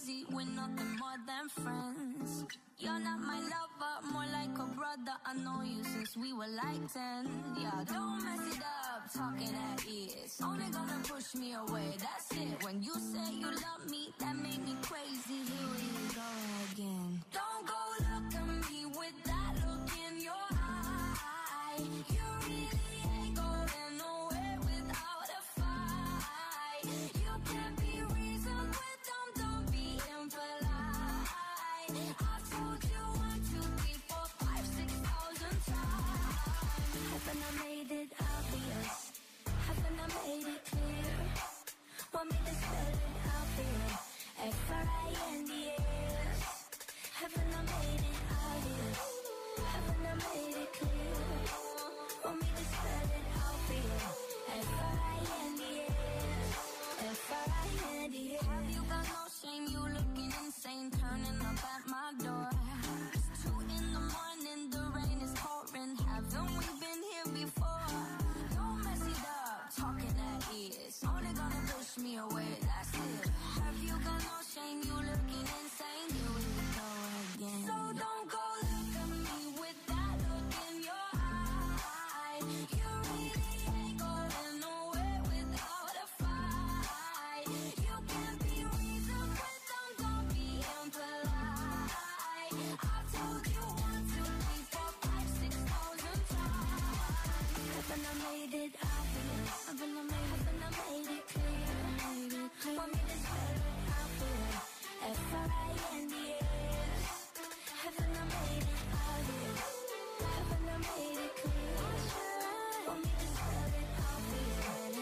crazy, we're nothing more than friends. You're not my lover, more like a brother. I know you since we were like 10. Yeah, don't mess it up, talking at ears. Only gonna push me away, that's it. When you say you love me, that made me crazy. Here we go again. Don't go look at me with that look in your eye. You really ain't going nowhere without a fight. You can't be reasoned with them, don't be impolite. I've told you 1, 2, 3, 4, 5, 6,000 times. Haven't I made it obvious? Haven't I made it clear? Want me to spell it out for you? F-R-I-N-D-S. Haven't I made it obvious? Haven't I made it clear? Want me to spell it out for you? F-R-I-N-D-S. F-R-I-N-D-S. Have you got no shame? You looking insane, turning up at my door. It's 2 in the morning, the rain is pouring. Haven't we been here before? Don't mess it up, talking at ears. Only gonna push me away, that's it. Have you got no shame? You looking insane, here we go again. So don't go look at me with that look in your eye. You really ain't going nowhere without a fight. You can't be reasoned with them, don't be impolite. I've told you 1, 2, 3, 4, 5, 6,000 times. Haven't I made it obvious? Haven't I made it clear? Want me to spell it out for you? F-R-I-N-D-S. Haven't I made it obvious? Haven't I made it clear? Want me to spell it out for you?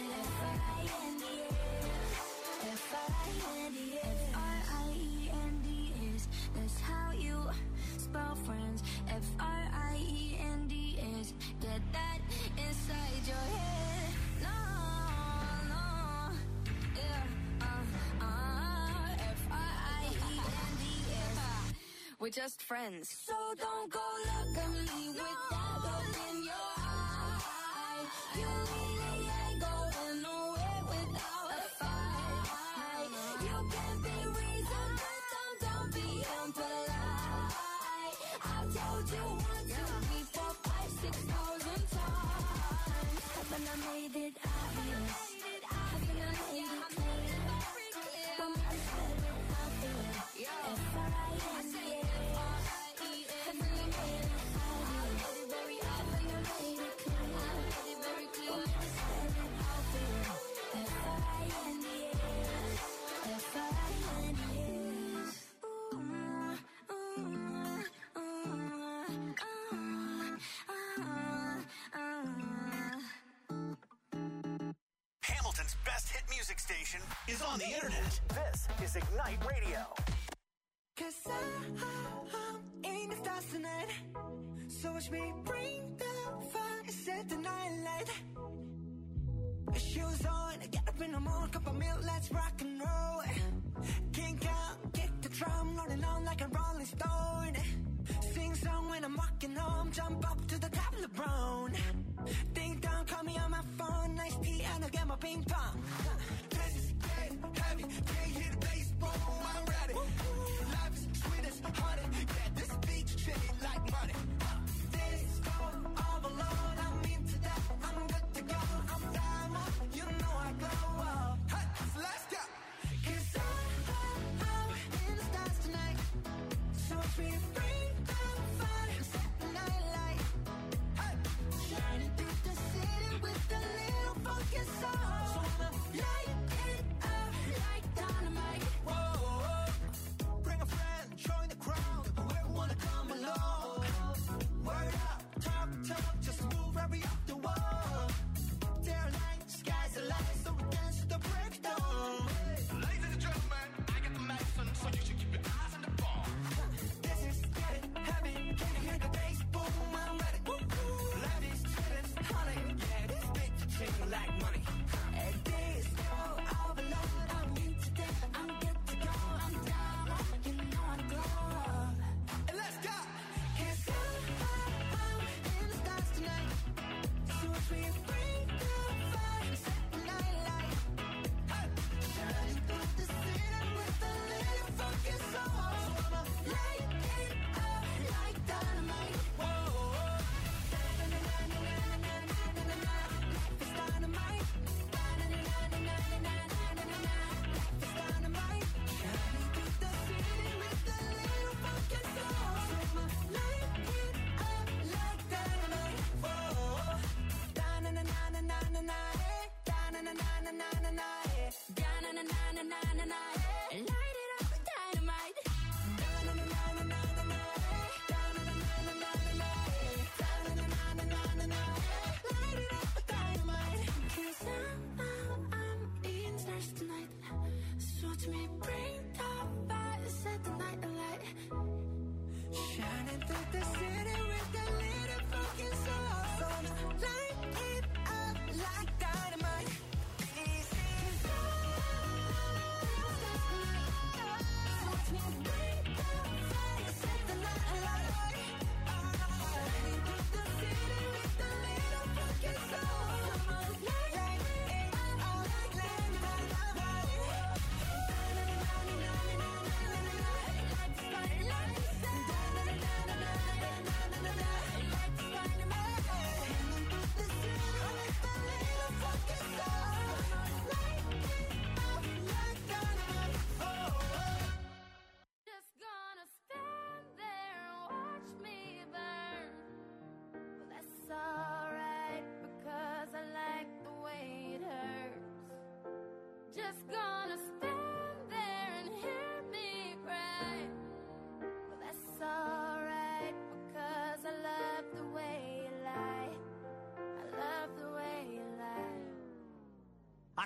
F-R-I-N-D-S. F-R-I-N-D-S. F-R-I-E-N-D-S. That's how you spell friends. F-R-I-E-N-D-S. Get that inside your head. No, no, yeah, F-R-I-E-N-D-S. We're just friends. So don't go look at me with that look in your eye. You really ain't going nowhere without a fight. You can't be reasoned with them, don't be impolite. I've told you 1, 2, 3, 4, 5, 6,000 times. Haven't I made it obvious? Haven't I made it clear? Want me to spell it out for you? F-R-I-N-D-S. Haven't I made it obvious? Haven't I made it clear? Want me to spell it out for you? F-R-I-N-D-S. F-R-I-N-D-S. Hamilton's best hit music station is on the internet. This is Ignite Radio. 'Cause I'm in the stars tonight. So watch me bring the fire, set the night light. Shoes on, get up in the morning, cup of milk, let's rock and roll. Kink out, kick the drum, rolling on like a rolling stone. Sing song when I'm walking home, jump up to the top of the brown. Ding dong, call me on my phone, nice tea and I'll get my ping pong. This is getting heavy, can't hear the bass, boom, I'm ready. Life is sweet as honey, yeah, this beach shitty like money. This go all alone, I'm into that, I'm good to go, I'm diamond, you know I glow up. Hey, so let's go. 'Cause I'm in the stars tonight, so watch me bring the fire, set the night light. Hey, shining through the city with a little funky soul. So I'ma light it up like dynamite.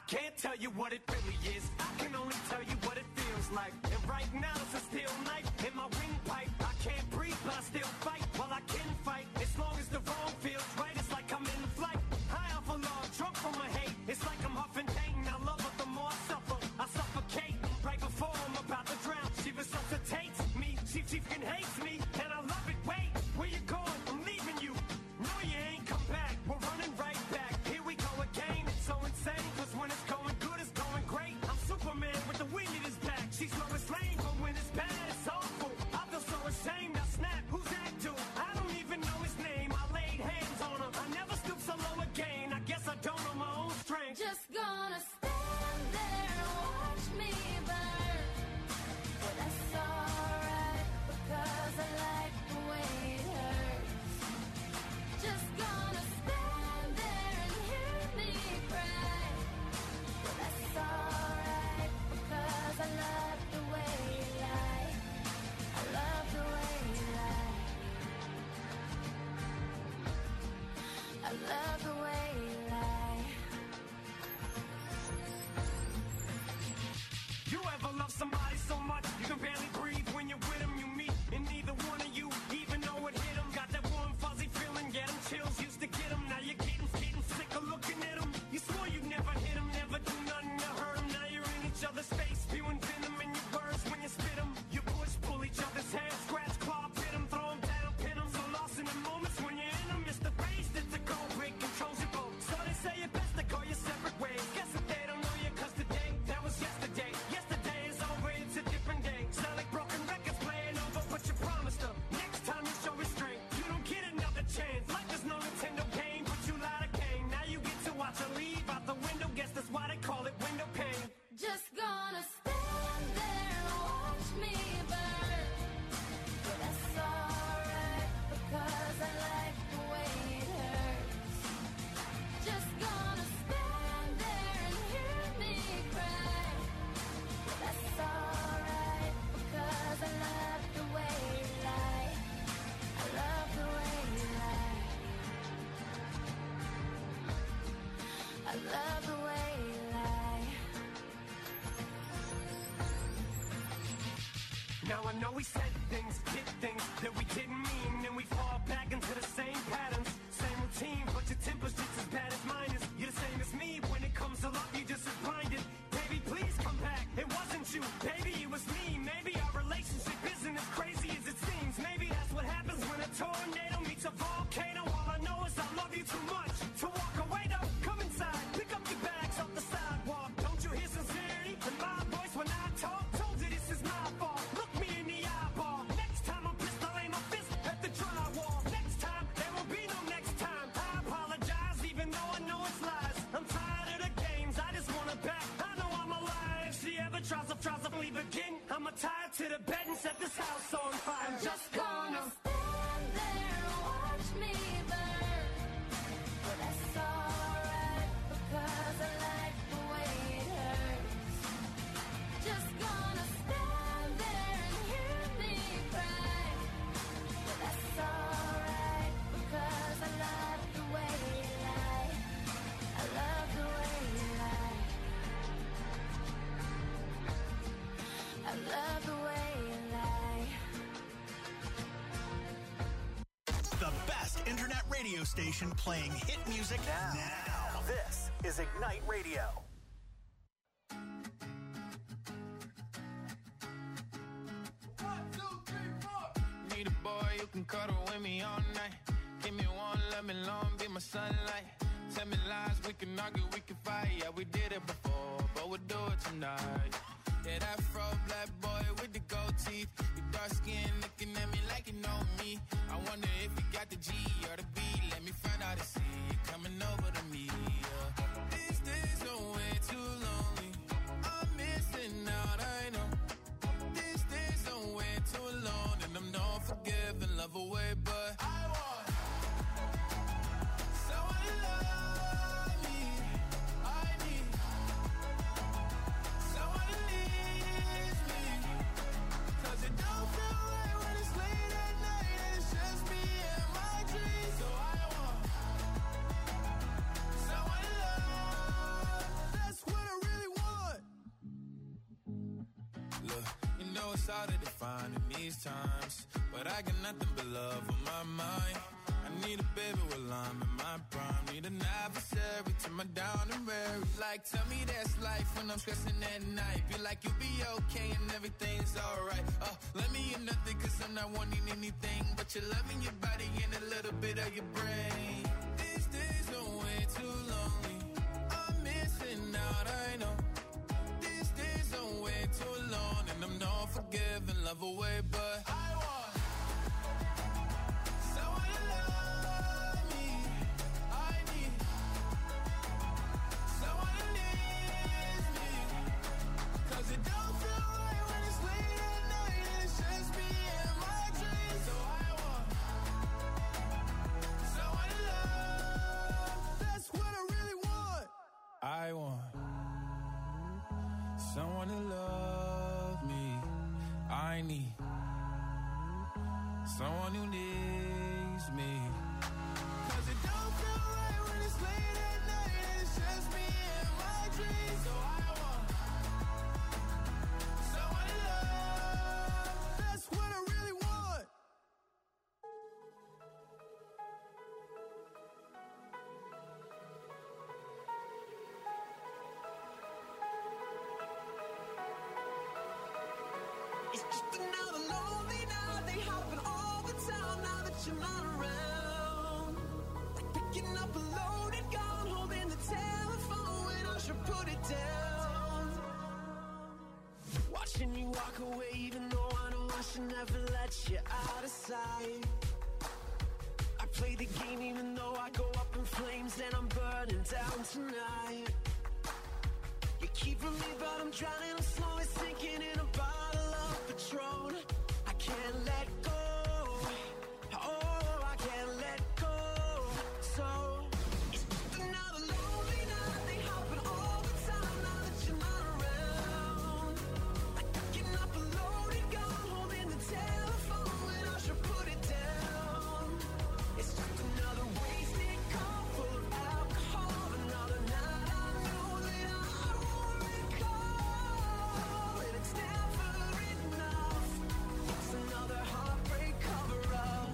can't tell you what it really is. I can only tell you what it feels like. And right now it's a steel knife in my windpipe. I can't breathe, but I still fight. Well, I can fight as long as the wrong feels right. It's like I'm in flight, high off of love, drunk from my hate. It's like I'm huffing pain. I love her, the more I suffer, I suffocate. Right before I'm about to drown, she resuscitates me. She freaking hates me, and I love it. Wait, where you going? I'm leaving you. No, you ain't come back. We're running right back. Here we go again. It's so insane, cause when it's going good, it's going great. I'm Superman with the wind in his back. She's Lois Lane, but when it's bad, it's awful. I feel so ashamed. I snap. Who's that dude? I don't even know his name. I laid hands on him. I never stoop so low again. I guess I don't know my own strength. Just gonna stand there and watch me burn. But that's alright, because I like the way it hurts. Just gonna stand there and hear me cry. But that's alright, because I love the way you lie. I love the way you lie. I love the way you lie. You ever love somebody so much you can barely breathe when you're with them? You meet, and neither one of you even know it hit them. Got that warm fuzzy feeling, get them chills, used to get them. Now you're getting sick of looking at them. You swore you'd never hit them, never do nothing to hurt them. Now you're in each other's face, spewing venom in your words when you spit them. You push, pull each other's hair, scratch, claw, pit them, throw them down, pin them. So lost in the moments when you're in them, it's the face that's a cold break, controls your boat. So they say it best to go your separate ways. Guess that they don't know you, cause today, that was yesterday. Yesterday is over, it's a different day. Sound like broken records playing over, but you promised them. Next time you show restraint, you don't get another chance. Life is no Nintendo game, but you lied again. Now you get to watch her leave out the window. Guess that's why they call it window pane. Just gonna stand there and watch me burn. But that's alright, because I like the way it hurts. Just gonna stand there and hear me cry. But that's alright, because I love the way you lie. I love the way you lie. I love the way you lie. Now I know we said things, did things that we didn't mean, and we fall back into the same patterns, same routine, but your temper's just as bad as mine is. You're the same as me, when it comes to love, you're just as blinded. Baby, please come back, it wasn't you, baby, it was me. Maybe our relationship isn't as crazy as it seems. Maybe that's what happens when a tornado meets a volcano. All I know is I love you too much to walk away though. Come inside, pick up your bags off the sidewalk. Don't you hear sincerity in my voice when I talk? Told you this is my fault. Look me in the eyeball. Next time I'm pissed, I'll aim my fist at the drywall. Next time, there will be no next time. I apologize, even though I know it's lies. I'm tired of the games, I just wanna back. I know I'm alive. If she ever tries to leave again, I'ma tie her to the bed and set this house on fire. I'm just gonna stand there and watch me burn. But that's alright, because I like the way it hurts. Just gonna stand there and hear me cry. But that's alright, because I love the way you lie. I love the way you lie. I love the way you lie. The best internet radio station playing hit music now. This is Ignite Radio. Need a boy you can cuddle with me all night. Give me one, let me long, be my sunlight. Tell me lies, we can argue, we can fight. Yeah, we did it before, but we'll do it tonight. Yeah, that fro black boy with the gold teeth. Your dark skin looking at me like you know me. I wonder if you got the G or the B. Let me find out and see you coming over to me. Yeah. These days are way too lonely. I'm missing out, I know. These days are way too alone, and I'm not forgiving, love away, but I want someone to love me. I need someone to needs me. 'Cause it don't feel right when it's late at night and it's just me and my dreams. So I want someone to love. That's what hard to define in these times, but I got nothing but love on my mind. I need a baby while I'm in my prime. Need an adversary to my down and weary. Like, tell me that's life when I'm stressing at night. Be like, you'll be okay and everything's alright. Let me in nothing cause I'm not wanting anything but your love in your body and a little bit of your brain. These days are way too lonely. I'm missing out, I know. These days are way too long and I'm not forgiving love away, but I want someone to love me. I need someone who needs me, cause it don't feel right when it's late at night and it's just me and my dreams. So I want someone to love. That's what I really want. I want someone to love me. I need someone who needs me, cause it don't feel right when it's late at night and it's just me and my dreams. So I want someone to love. That's what I really want. It's just another lonely night. They happen all the time now that you're not around. Like picking up a loaded gun, holding the telephone when I should put it down. Watching you walk away, even though I know I should never let you out of sight. I play the game even though I go up in flames and I'm burning down tonight. You keep from me, but I'm drowning, I'm slowly sinking in a bottle of Patron. I can't let go. Oh, I can't let go. So it's just another lonely night. They happen all the time now that you're not around. Like picking up a loaded gun, holding the telephone when I should put it down. It's just another wasted call full of alcohol. Another night I know that I won't recall. And it's never enough. It's another heartbreak cover-up.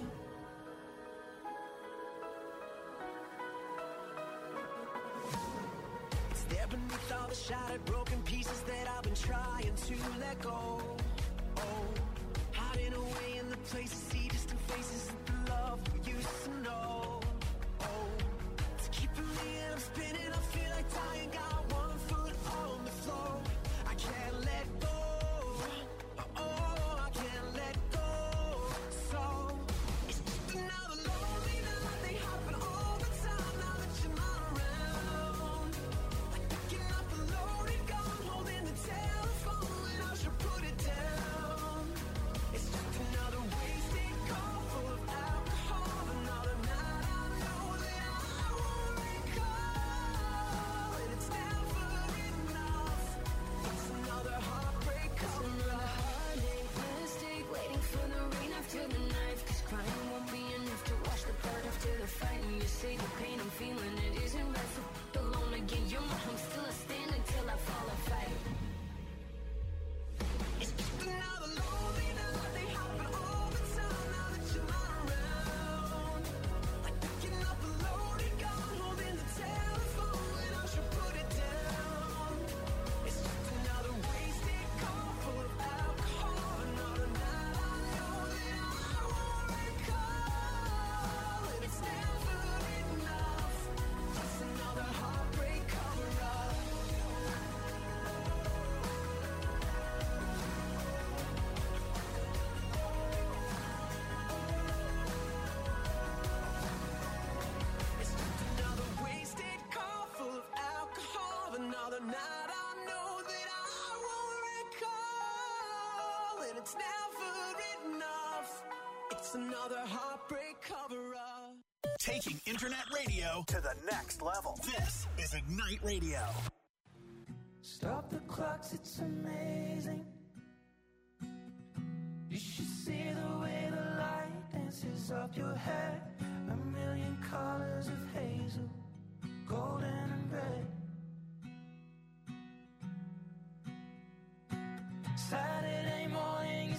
It's there beneath all the shattered, broken pieces that I've been trying to let go. Oh, hiding away in the places, see distant faces of the love we used to know. Oh, it's keeping me and I'm spinning. I feel like dying, got one foot on the floor. I can't let go. Oh, I can't let go. So it's just another lonely night. They happen all the time now that you're not around. Like picking up a loaded gun, holding the telephone when I should put it down. It's just another wasted call full of alcohol. Another night I know that I won't recall. And it's never enough. It's another heartbreak cover-up. Mistake, waiting for the rain after the knife. Cause crying won't be enough to wash the blood after the fight. And you say the pain I'm feeling, it isn't right. So alone again, you're my home, still I stand until I fall or fight. It's just another lonely night. They happen all the time now that you're not around. Like picking up a loaded gun, holding the telephone when I should put it down. It's just another wasted call full of alcohol. Another night I know that I won't recall. And it's never enough. It's another heartbreak cover-up. It's just another wasted call full of alcohol. Another night I know that I won't recall. And it's never enough. It's another heartbreak cover-up. Taking internet radio to the next level. This is Ignite Radio. Stop the clocks, it's amazing. You should see the way the light dances up your hair. A million colors of hazel, golden and red. Saturday morning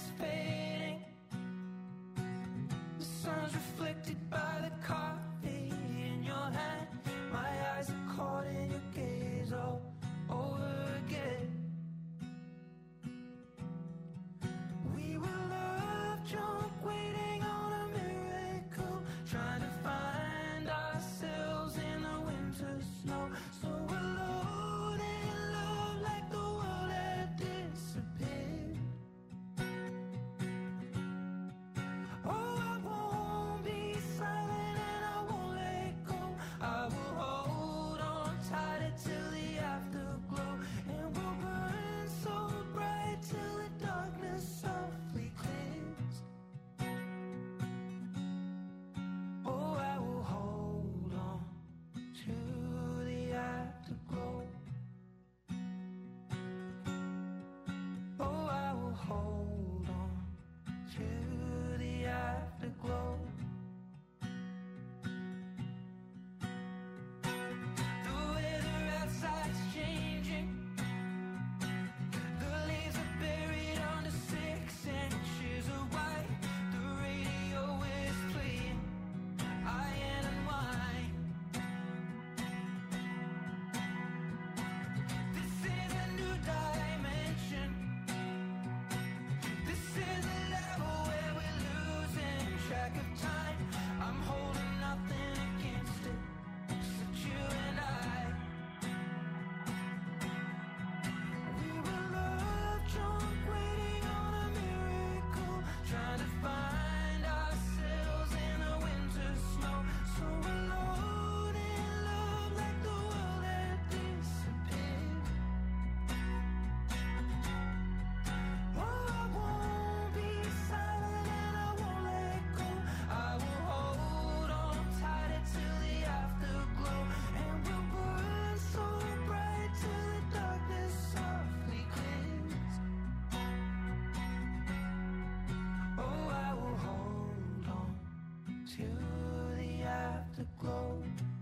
afterglow.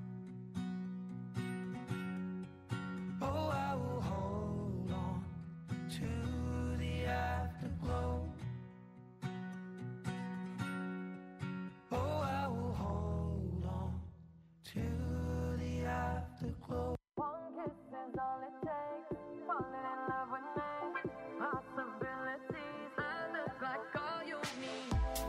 Oh, I will hold on to the afterglow. Oh, I will hold on to the afterglow. One kiss is all it takes. Falling in love with me. Possibilities. I look like all you need.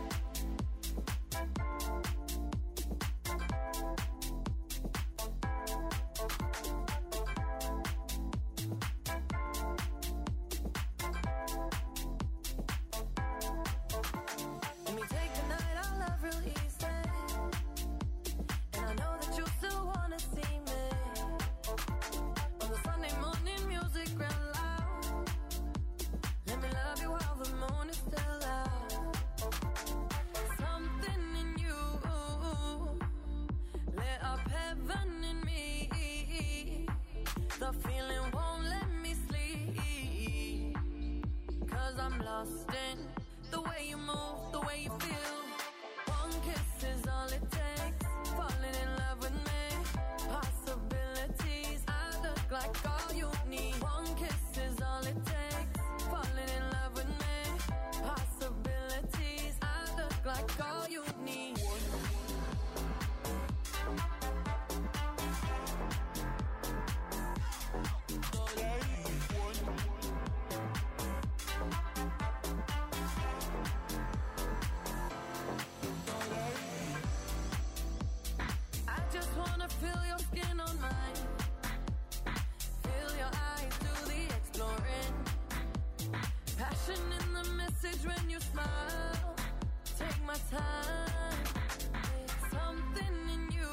Let me take the night I love real easy. And I know that you still wanna see me. On the Sunday morning music real loud. Let me love you while the moon is still out. Something in you lit up heaven in me. The feeling won't let me sleep. 'Cause I'm lost in the way you move, the way you feel. One kiss is all it takes. Falling in love with me. Possibilities. I look like all you need. One kiss is all it takes. Falling in love with me. Possibilities. I look like all you need. I just wanna feel your skin on mine. Feel your eyes do the exploring. Passion in the message when you smile. Take my time. Something in you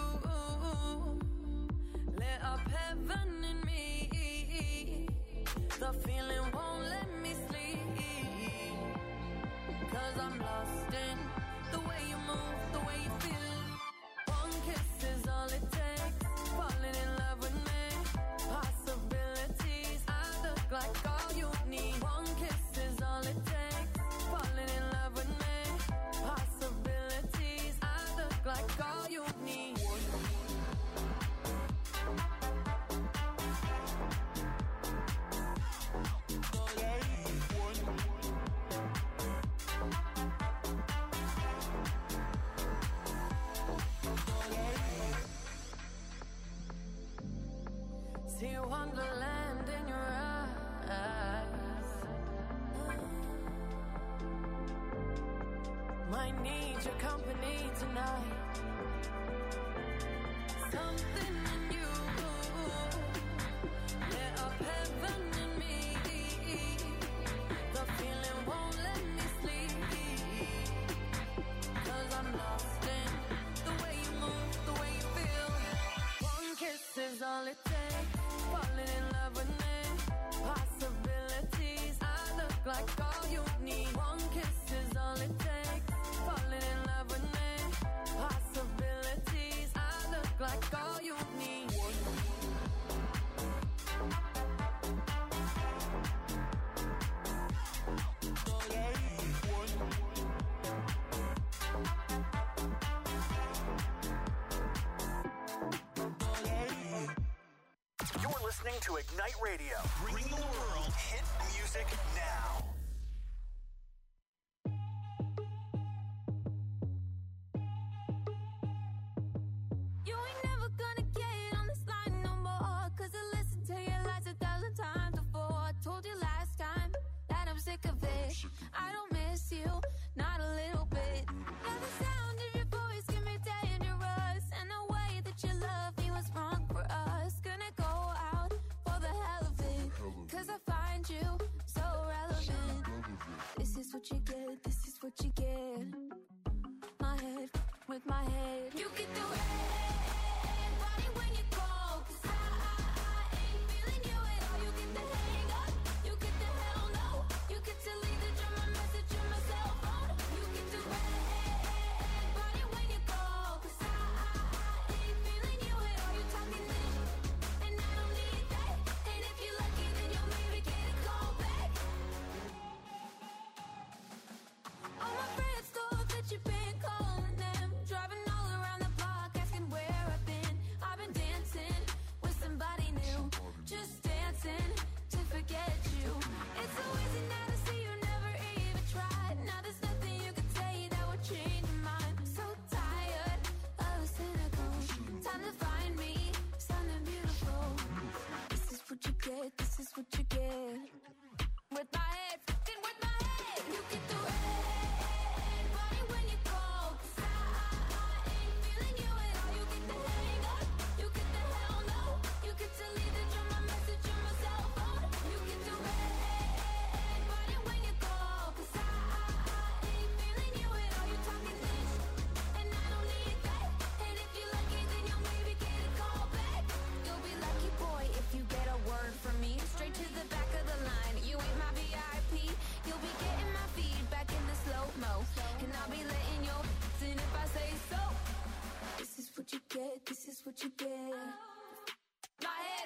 lit up heaven in me. The feeling won't let me sleep. 'Cause I'm lost in the way you move, the way you feel. One kiss is all it takes. Falling in love with me. Possibilities. I look like all you need. One kiss is all it takes. Falling in love with me. Possibilities. I look like all you need. See wonderland in your eyes. Might need your company tonight. Something in you lit up heaven in me. The feeling won't let me sleep. 'Cause I'm lost in the way you move, the way you feel. One kiss is all it takes. Falling in love with me. Possibilities. I look like all you need. One kiss is all it takes. Falling in love with me. Possibilities. I look like all you need. You're listening to Ignite Radio. Bring the world hit music now. You ain't never gonna get on this line no more. 'Cause I listened to your lies 1,000 times before. I told you last time that I'm sick of it. I don't miss you, not a little bit. Now the sound of your voice can be dangerous. And the way that you love me was wrong for us. Gonna go out for the hell of it. 'Cause I find you so relevant. This is what you get, this is what you get. My head with my head. You get the red body when you call. 'Cause I ain't feeling you at all. You get the hang up, you get the hell no. You get to leave the drama message on my cell phone. You get the red body when you call. 'Cause I ain't feeling you at all. You talking this, and I don't need that. And if you're lucky, then you'll maybe get a call back. All my friends thought that you've been calling them, driving all around the block asking where what you get. My head.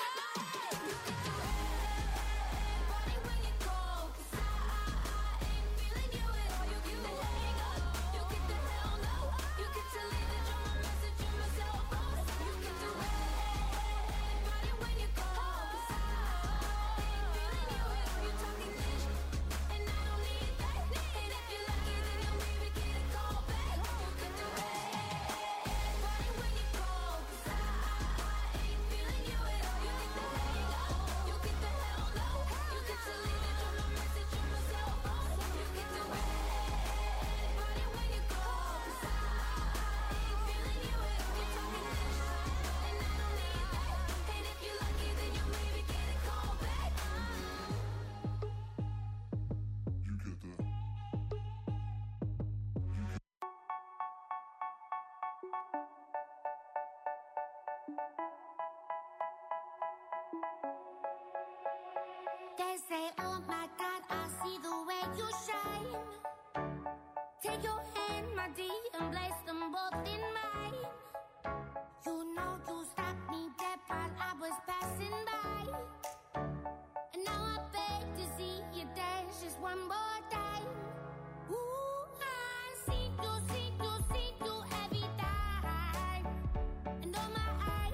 They say, oh my God, I see the way you shine. Take your hand, my dear, and place them both in mine. You know you stopped me dead while I was passing by. And now I beg to see you dance just one more time. Ooh, I see you every time. And oh my, I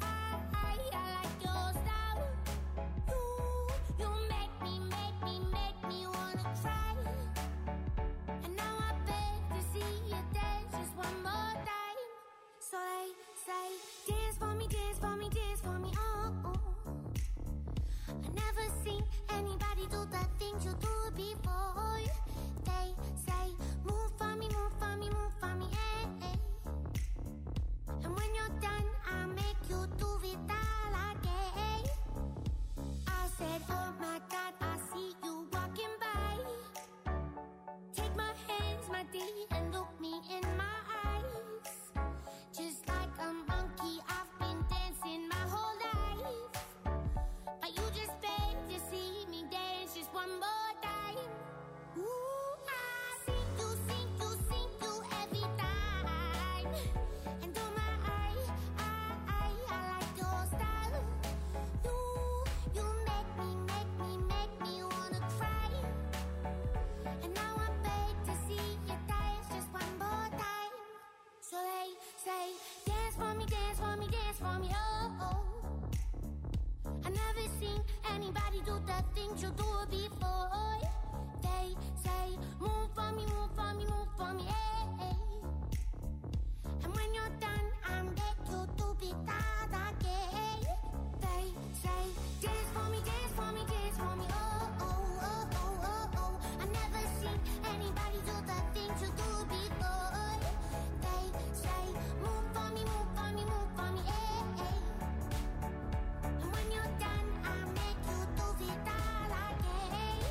like your style. You make me wanna try. And now I beg to see you dance just one more time. So they say, dance for me, dance for me, dance for me, oh, oh. I never seen anybody do the things you do before. They say, move for me, move for me, move for me, eh, eh. And when you're done, I'll make you do it all again. I said, oh my God, I see you walking by. Take my hands, my dear, and look me in my eyes. Just like a monkey, I've been dancing my whole life. But you just beg to see me dance just one more time. Ooh, I see you every time. And oh my, I like your style. You make me wanna cry. And now I beg to see you dance just one more time. So they say, dance for me, dance for me, dance for me, oh, oh. I never seen anybody do the things you do before. They say, move for me, move for me, move for me, eh, eh. And when you're done, I'll make you do it all again. They say, dance for me, dance for me, dance for me, oh, oh, oh, oh, oh, oh. I never seen anybody do the things you do before. They say, move for me, move for me, move for me, eh, eh. And when you're done, I'll make you do it all again.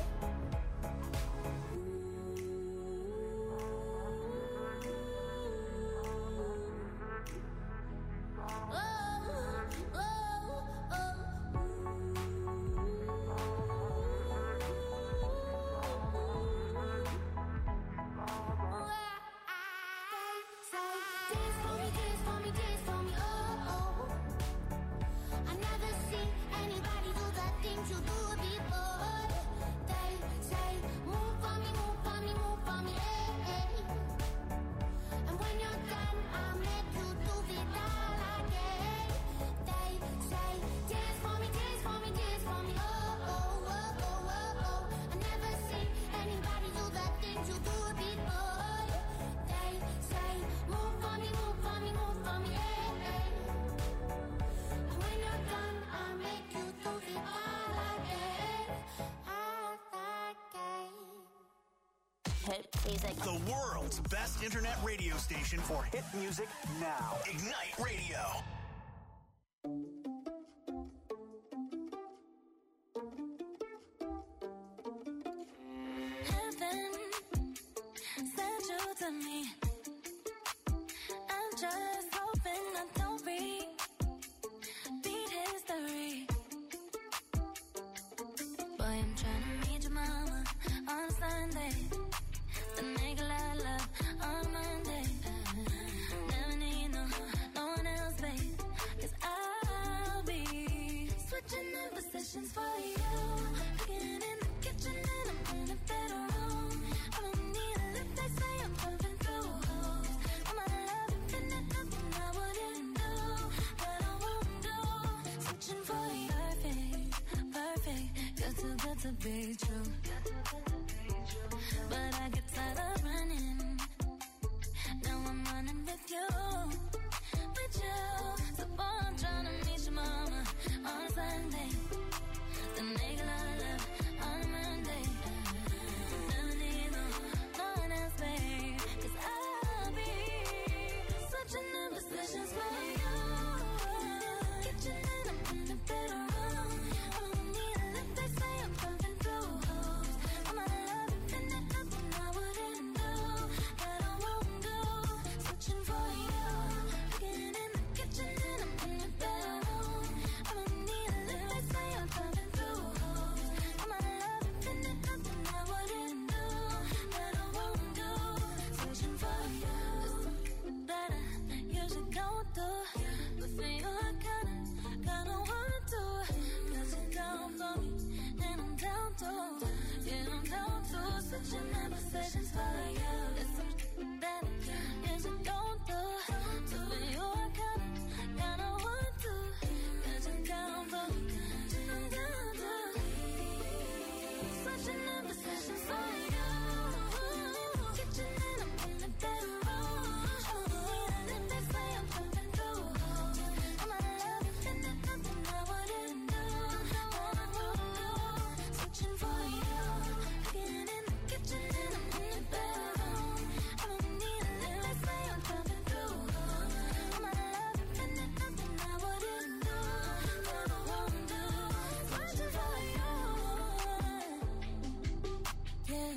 Hit music. The world's best internet radio station for hit music now. Ignite Radio. Heaven sent you to me. I'm just hoping I don't repeat history. Boy, I'm trying to meet your mama on Sunday. To make love on Monday. Never need no one else, babe. to be true. But I get tired of running. Now I'm running with you. So I'm trying to meet your mama on Sunday. Then make a lot of love on Monday. Never need no one else, babe. 'Cause I'll be switching the positions for you. Kitchen and I'm in the bedroom. I don't need a lift, they say I'm pumping through holes. I'm out of love and finding nothing I wouldn't do. That I won't do. Switching for you. Getting in the kitchen and I'm in the bedroom. I don't need a lift, they say I'm pumping through holes. I'm out of love and finding nothing I wouldn't do. That I won't do. Switching for you. That I usually go through. But for you I kinda want to. 'Cause you're down for me and I'm down to. Yeah, I'm down to. Switching my positions for you. It's something that I usually go through. So for you I kinda want to. 'Cause you're down for me and I'm down to. Switching my positions for you. Kitchen and I'm in the bedroom. And they say I'm pumping through holes. I'm out of love and finding nothing I wouldn't do. That I won't do. Switching for you. Getting in the kitchen and I'm in the bedroom. I don't need a lift, they say I'm pumping through holes. I'm out of love and finding nothing I wouldn't do. That I won't do. Switching for you. Yeah.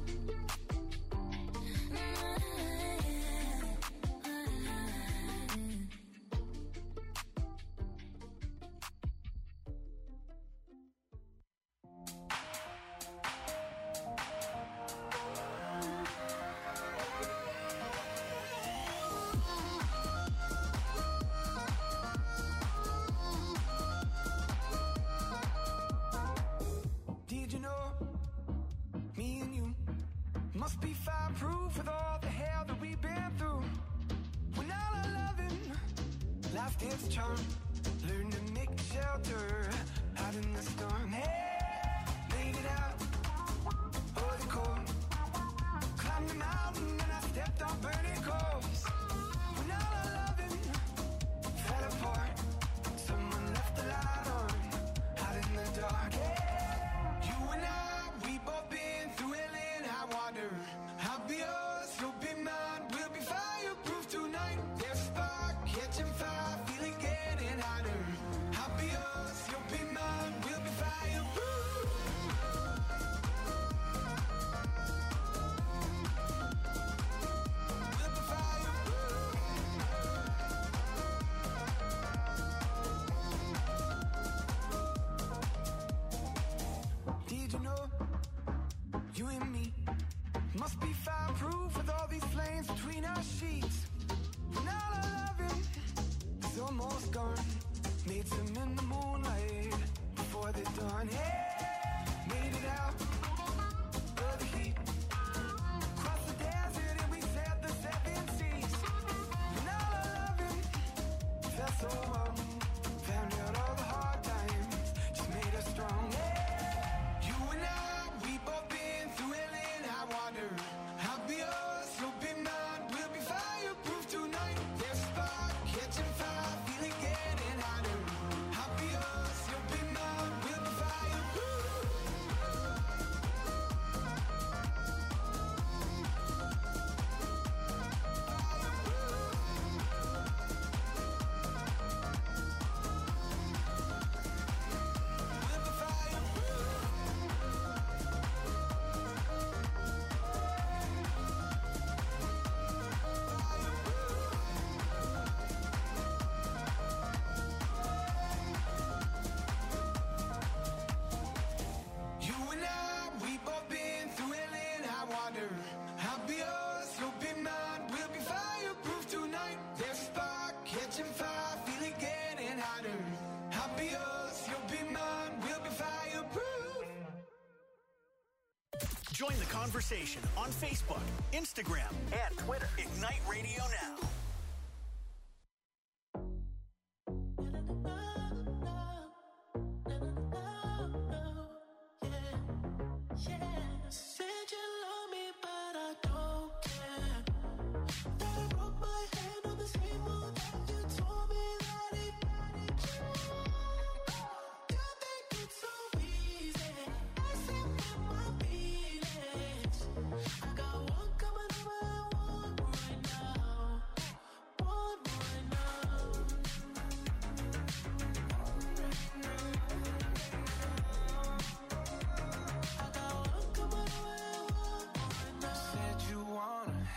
Did you know me and you must be fireproof with all the hell that we've been through? When all our loving, life gets charmed. Learn to make shelter out in the storm. Hey, made it out of the cold. Climbed the mountain and I stepped on burning coals. When all our loving fell apart, someone left the light on out in the dark. Hey, you and I, we both been through hell and high water. I'll be yours, you'll be mine. We'll be fireproof tonight. There's a spark catching fire, feeling getting hotter. I'll be yours, you'll be mine. We'll be fireproof. We'll be fireproof. Did you know you and me must be fireproof with all these flames between our sheets? When all our loving is almost gone, made some in the moonlight before the dawn. Hey, made it out of the heat, crossed the desert and we sailed the 7 seas. When all our loving felt so warm, found out all the hard times just made us strong. Hey, you and I, we both been through hell and high water. I'll be yours, you'll be mine. We'll be fireproof tonight. There's a spark catching fire, feeling getting hotter. I'll be yours, you'll be mine. We'll be fireproof. We'll be fireproof. You and I, we both been through hell and high water. I'll be yours, you'll be mine. We'll be fireproof tonight. There's a spark catching fire, feeling getting hotter. I'll be yours, you'll be mine. We'll be fireproof. Join the conversation on Facebook, Instagram, and Twitter. Ignite Radio Now. Yeah.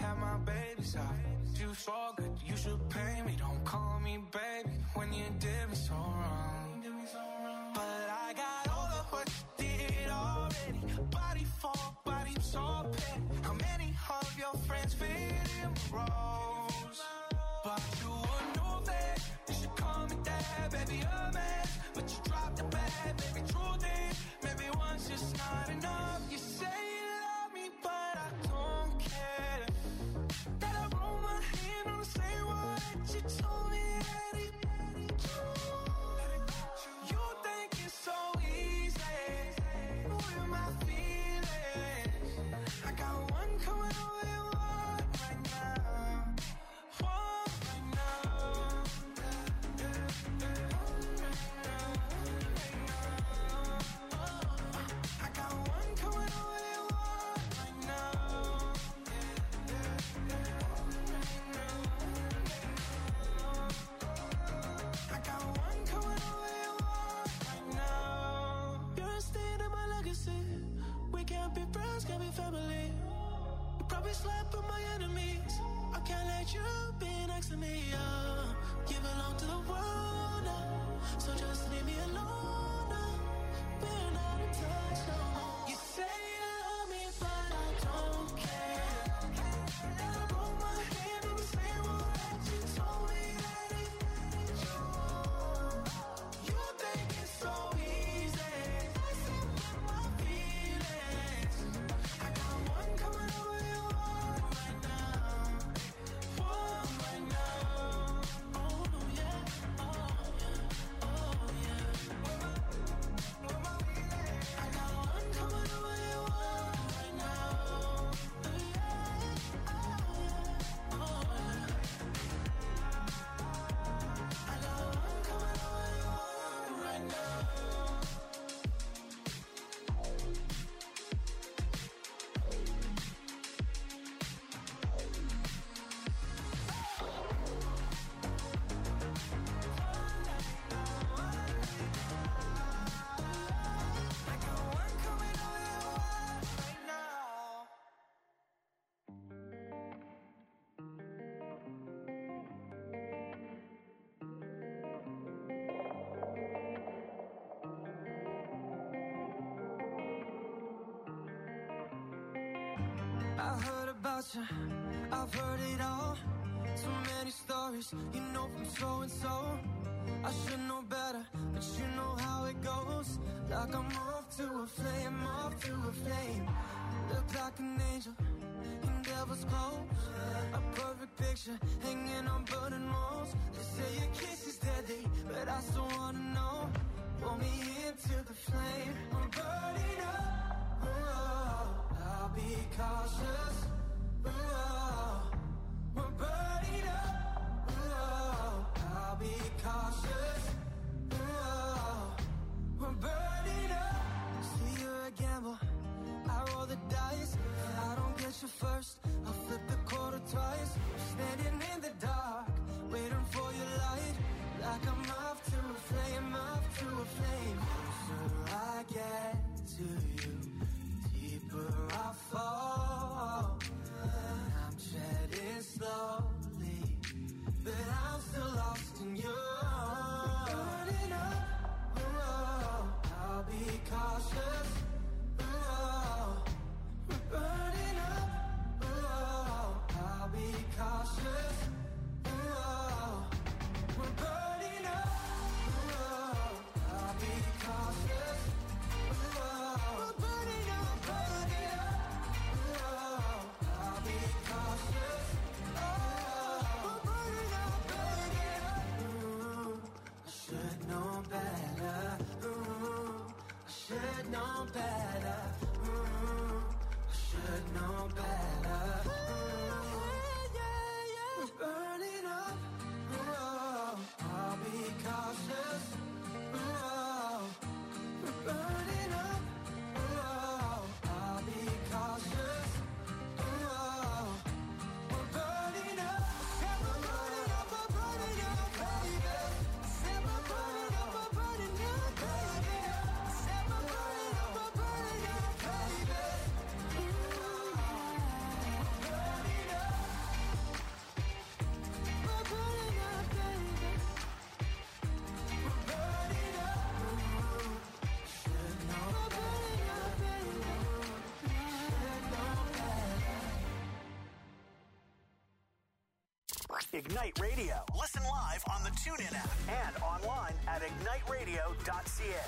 have my baby's eyes. You so good, you should pay me. Don't call me baby when you did me so wrong. But I got all of what you did already. Body for body, so petty. How many of your friends fit in the roles? But you a new vet, you should call me dad, baby, a man. But you dropped the bag, baby, truth is, maybe once just not enough. You say you love me, but I don't care. That I roll my hand on the same wall that you told me that it. You think it's so easy, with my feelings. I got one coming over and one right now. One right now. I got one coming over and one right now. I got one coming over and one right now. You're a stain in my legacy. We can't be friends, can't be family. You probably slept with my enemies. I can't let you be next to me. You belong to the world now, so just leave me alone now. We're not in touch no more. You say you love me, but I don't care. I roll my hand on the same wall that you told me that it. You think it's so easy, messing with my feelings. I got one coming over and one right now. One right now. Oh yeah, oh yeah, oh yeah. I got one coming over and one right now. Oh yeah, oh yeah. I got one coming over and one right now. I got one coming over and one right now. I heard about you, I've heard it all. So many stories, you know from so and so. I should know better, but you know how it goes. Like I'm off to a flame, off to a flame. Look like an angel in devil's clothes. A perfect picture hanging on burning walls. They say your kiss is deadly, but I still wanna know. Pull me into the flame, I'm burning up. Oh, I'll be cautious. Oh, we're burning up. Oh, I'll be cautious. Oh, we're burning up. See, you're a gamble, I roll the dice. If I don't get you first, I'll flip the quarter twice. Standing in the dark, waiting for your light. Like I'm off to a flame, off to a flame. Closer I get to you, deeper I fall. Ignite Radio. Listen live on the TuneIn app and online at igniteradio.ca.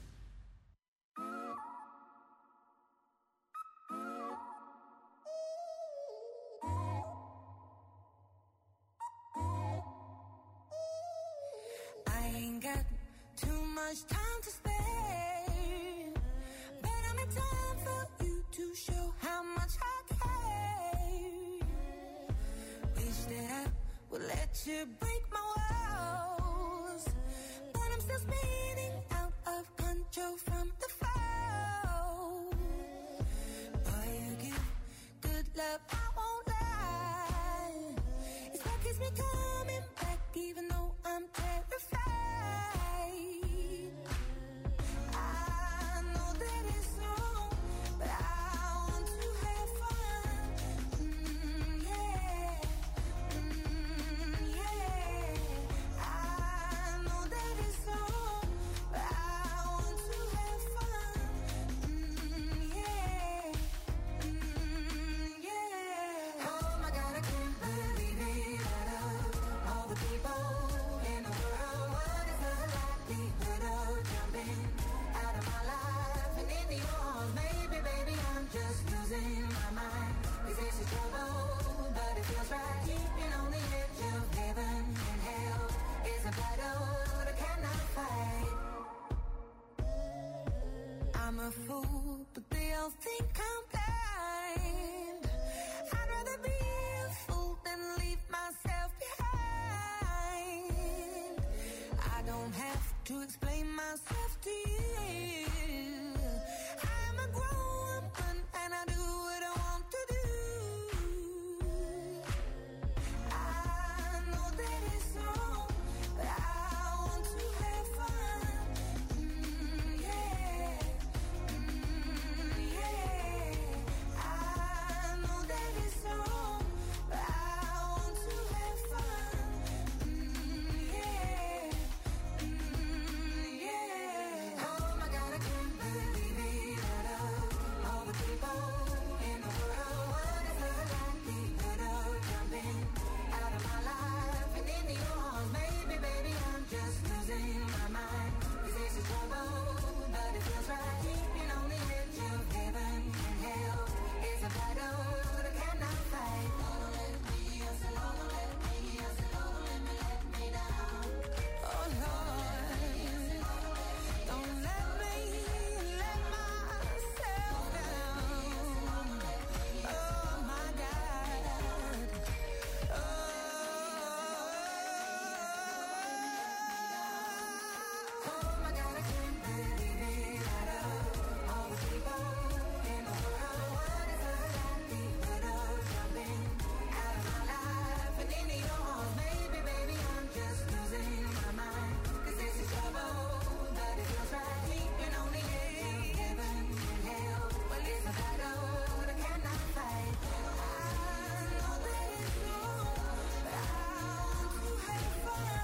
I ain't got too much time to spare, but I'm in time for you to show how much I care. Wish that I would let you break my walls, but I'm still spinning out of control from the fall. Boy, you give good love, I won't lie. It's what keeps me coming back, even though I'm terrified. I know that it's wrong, but I want to have fun. Yeah. I know that it's wrong, but I want to have fun. Yeah. Oh my God, I can't believe it. Out of all the people in the world, what is the likelihood of jumping out of my life and into yours? Maybe, baby, I'm just losing my mind. 'Cause this is trouble, but it feels right. Keeping on the edge of heaven and hell is a battle that I cannot fight. I'm a fool, but they all think I'm blind. I'd rather be a fool than leave myself behind. I don't have to explain myself to you. I'm a grown woman and I do what I want to do. I know that it's wrong, but I want to have fun. Yeah. I know that it's wrong, but I want to have fun. Yeah. Oh my God, I can't believe it. Out of all the people in the world, what is the likelihood of jumping out of my life and into yours? Maybe, baby, I'm just losing my mind. 'Cause this is trouble, but it feels right. Keeping on the edge of heaven and hell is a battle that I cannot fight. Don't let me, I said, don't let me, I said, don't let me down. Oh Lord, don't let me let myself down. Oh my God. Oh my God, I can't believe it. Out of all the people in the world, what is the likelihood of jumping out of my life and into yours? Maybe, baby, I'm just losing my mind. 'Cause this is trouble, but it feels right. Keeping on the edge of heaven and hell. Well, it's a battle that I cannot fight. I know that it's wrong, but I want to have fun.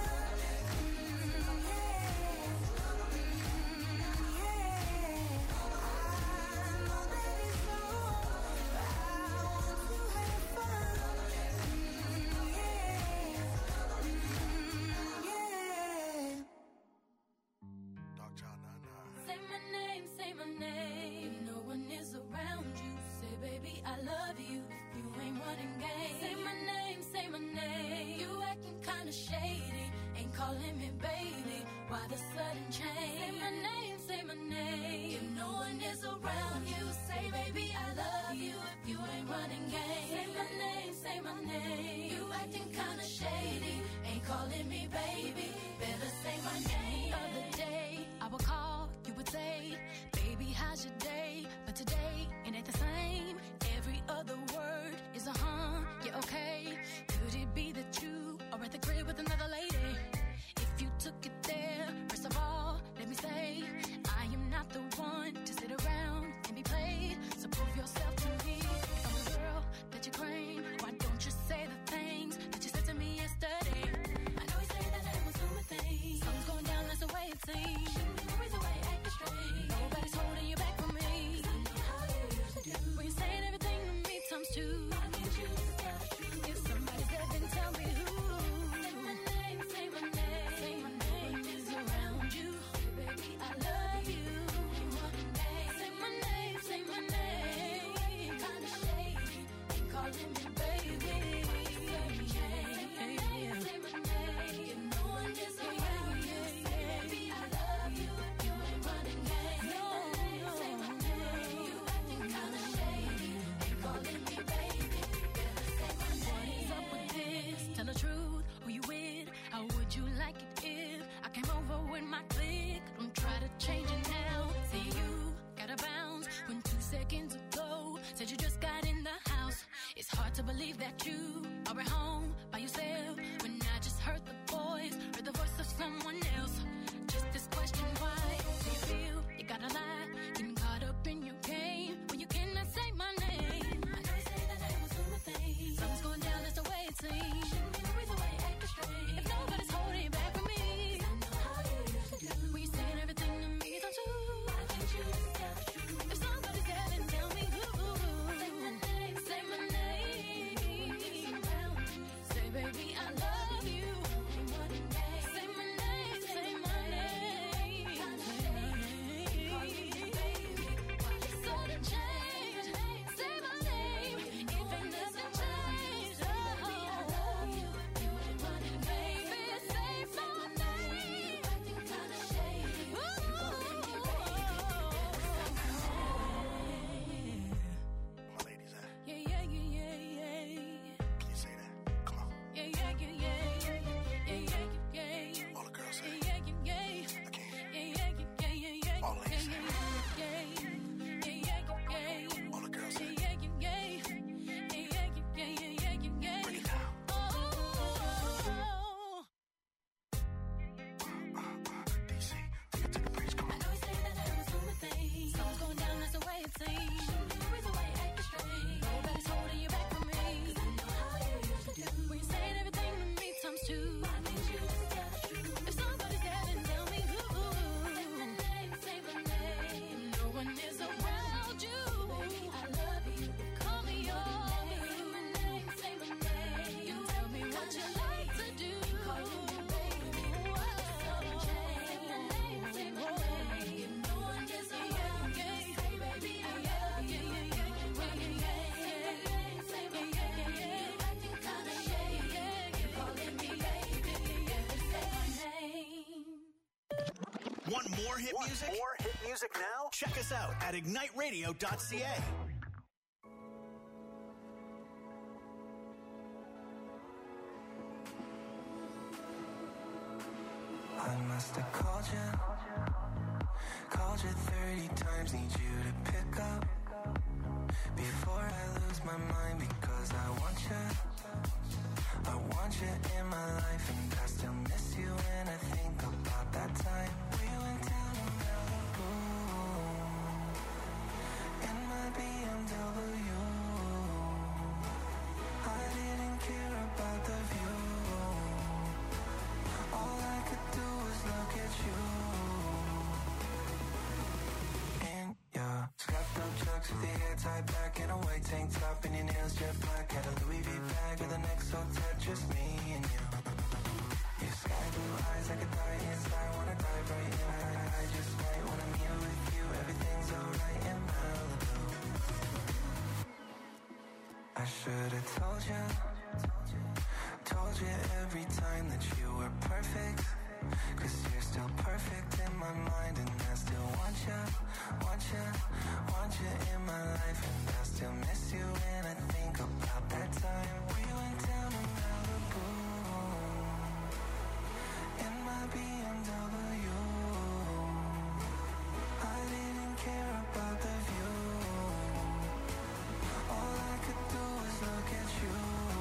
Say my name, say my name. If no one is around you, say baby I love you. If you ain't running game, say my name, say my name. You acting kinda shady, ain't calling me baby. Why the sudden change? Say my name, say my name. If no one is around you, say baby I love you. If you ain't running game, say my name, say my name. You acting kinda shady, ain't calling me baby. Better say my name. The other day I would call, you would say, baby, how's your day? But today, it ain't the same. Every other word is a yeah, okay. Could it be that you are at the crib with another lady? If you took it there, first of all, let me say, I am not the one to sit around and be played. So prove yourself to me. If I'm the girl that you claim, why don't you say the things that you said to me yesterday? I know you say that I was doing things. Something's going down, that's the way it seems. Shouldn't be the reason why you're acting strange. Nobody's holding you back from me. 'Cause I know how you usually do. When you're saying everything to me times two. I need you to tell the truth. If somebody's there, then tell me who. came over with my clique. Don't try to change it now. See you gotta bounce when 2 seconds ago said you just got in the house. It's hard to believe that you are at home by yourself when I just heard the voice of someone else. Just this question, why do you feel you gotta lie? Getting caught up in your game when you cannot say my name. I know you say that I was doing my thing. Something's going down, that's the way it seems. Shouldn't be the reason why you're acting strange. If nobody's holding back from me, I know how you usually do. When you're saying everything to me, don't you? Why can't you just tell the truth? If somebody's there, then tell me who. Say my name, say my name. Say, baby, I love you. Say my name, say my name. Sudden change, say my name. Even nothing changed, oh, baby, say my name. Acting kinda shady. My ladies, yeah, yeah, yeah, yeah, yeah. Can you say that? Come on. Yeah, yeah, yeah, yeah, yeah, yeah, yeah, yeah. All the girls say yeah, yeah, yeah, yeah. I can't. Yeah, yeah, yeah, yeah, yeah. All ladies say yeah, yeah, yeah, yeah. All the girls say Yeah, yeah, yeah, yeah, yeah, yeah, yeah. Break it down. Oh. DC, take it to the bridge, come I on. know you say that I was doing my thing. Something's going down, that's the way it seems. Shouldn't be the reason why you're acting strange. Nobody's holding you back from me. 'Cause I know how you usually do. When you're saying everything to me times two. Why can't you just tell the truth? If somebody's there, then tell me who. Say my name, say my name. No one is around you. Baby, I love you. Call me your boo. Say my name, say my name. You tell me what you like to do. Calling me baby. Sudden change. Say my name, say my name. No one is around you. Say baby, I love you. Say my name, say my name. You acting kinda shady. You calling me baby. Say my name. Want more hit music? More hit music now? Check us out at igniteradio.ca. I must have called you 30 times, need you to pick up before I lose my mind, because I want you in my life, and I still miss you when I think about that time we went down to Malibu in my BMW. I didn't care about the view. All I could do was look at you. In your scuffed up chucks with your hair tied back in a white tank top and your nails jet black. Had a Louis V bag with an XO tat, just me and you. Your sky blue eyes, I could die inside, wanna dive right in. I just might wanna meet with you. Everything's alright in Malibu. I should've told you every time that you were perfect, 'cause you're still perfect in my mind, and I still want you in my life, and I still miss you when I think about that time we went down to Malibu in my BMW. I didn't care about the view. All I could do was look at you.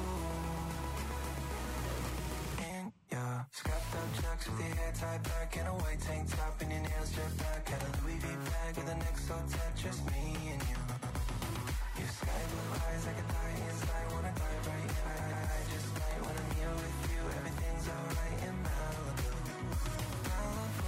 Yeah, scuffed up chucks with your hair tied back in a white tank top and your nails jet black. Had a Louis V bag with an XO tat, just me and you. Your sky blue eyes, I could die inside, wanna dive right in. I just might wanna meet with you. Everything's alright in Malibu. Malibu.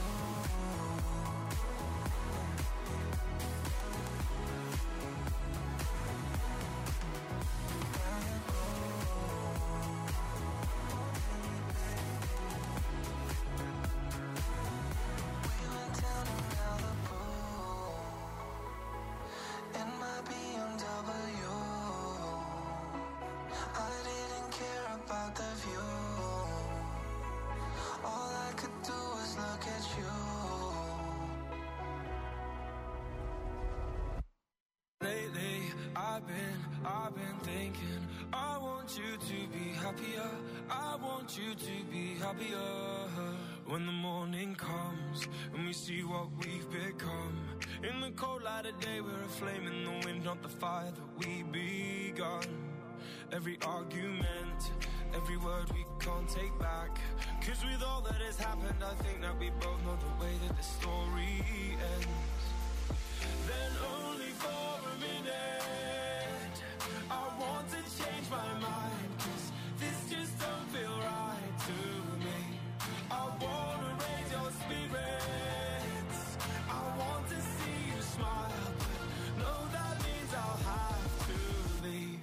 I've been thinking, I want you to be happier. I want you to be happier. When the morning comes and we see what we've become, in the cold light of day we're a flame in the wind, not the fire that we begun. Every argument, every word we can't take back, 'cause with all that has happened I think that we both know the way that the story ends. Then only for a minute I want to change my mind, 'cause this just don't feel right to me. I wanna raise your spirits, I want to see you smile, but no, that means I'll have to leave.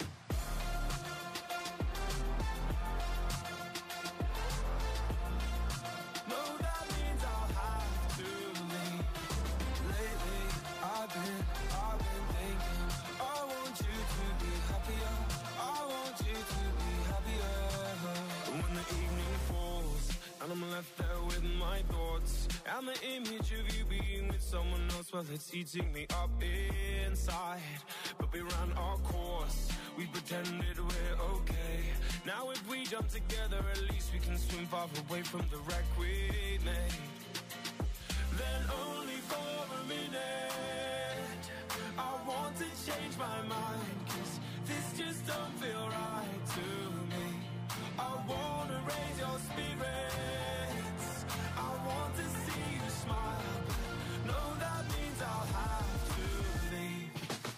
No, that means I'll have to leave. Lately, I've been thinking, I want you to be happier, I want you to be happier. When the evening falls and I'm left there with my thoughts, and the image of you being with someone else, well, it's eating me up inside. But we ran our course, we pretended we're okay. Now if we jump together, at least we can swim far away from the wreck we made. Then only for a minute I want to change my mind, 'cause this just don't feel right to me. I wanna raise your spirits, I want to see you smile, no, that means I'll have to leave.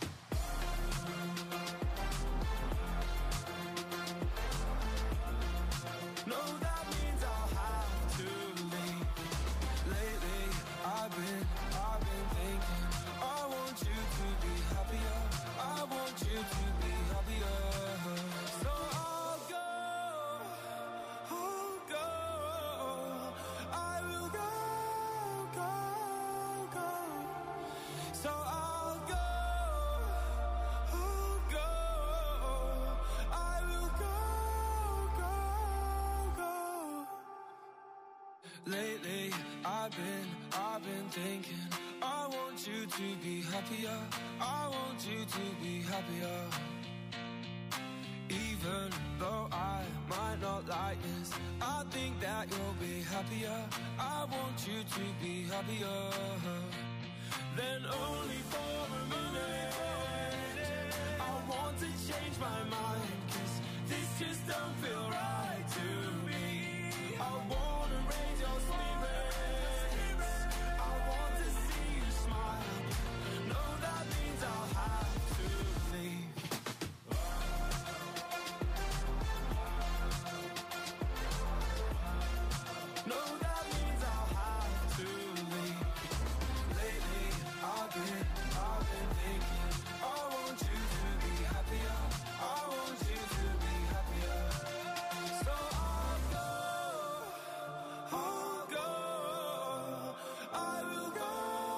No, that means I'll have to leave. Lately, I've been thinking, I want you to be happier, I want you to be happier. So I'll go, I will go. So I'll go, I will go. Lately, I've been thinking, I want you to be happier, I want you to be happier. Even though I might not like this, I think that you'll be happier, I want you to be happier. Then only for a minute I want to change my mind, 'cause this just don't feel right to me. I wanna raise your spirits, I want to see you smile, no, that means I'll have to leave. No, that means I'll have to leave. Lately, I've been thinking, I want you to be happier, I want you to be happier. So I'll go, I will go.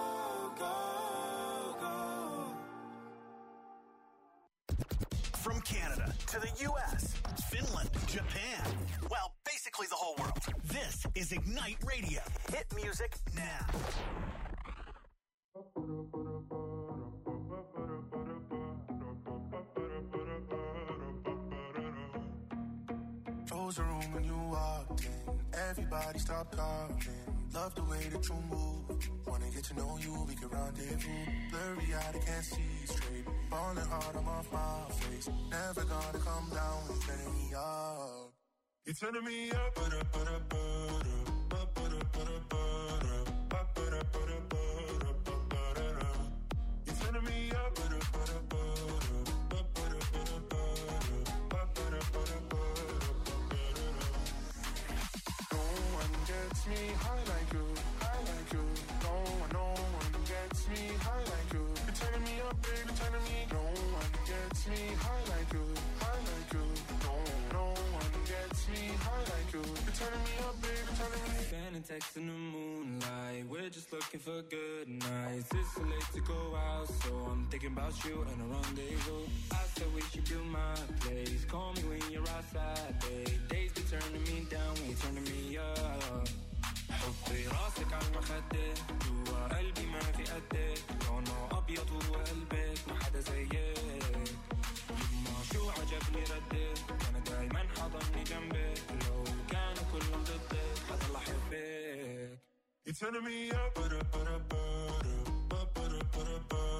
From Canada to the U.S., Finland, Japan, well, basically the whole world. This is Ignite Radio. Hit music now. Close the room when you walked in. Everybody stop talking. Love the way that you move. Wanna get to know you, we can rendezvous. Blurry eyed, I can't see straight. Falling hard, I'm off my face. Never gonna come down when you're turning me up. You're turning me up, You're turning me up, No one gets me high like you, No one gets me high like you. You're turning me up, baby, turning me. No one gets me high like you, No one gets me high like you. You're turning me up, baby, turning me. Sending texts in the moonlight, we're just looking for good nights. It's so late to go out, so I'm thinking about you and a rendezvous. I said we should do my place. Call me when you're outside, babe. Days be turning me down when you're turning me up. حطي راسك على المخدة، جوا قلبي ما في قدك، لونه أبيض وقلبك ما حدا زيك. يما شو عجبني ردك، أنا دايما حضني جنبك، لو كانوا كلهم ضدك حضل أحبك. turning me up, but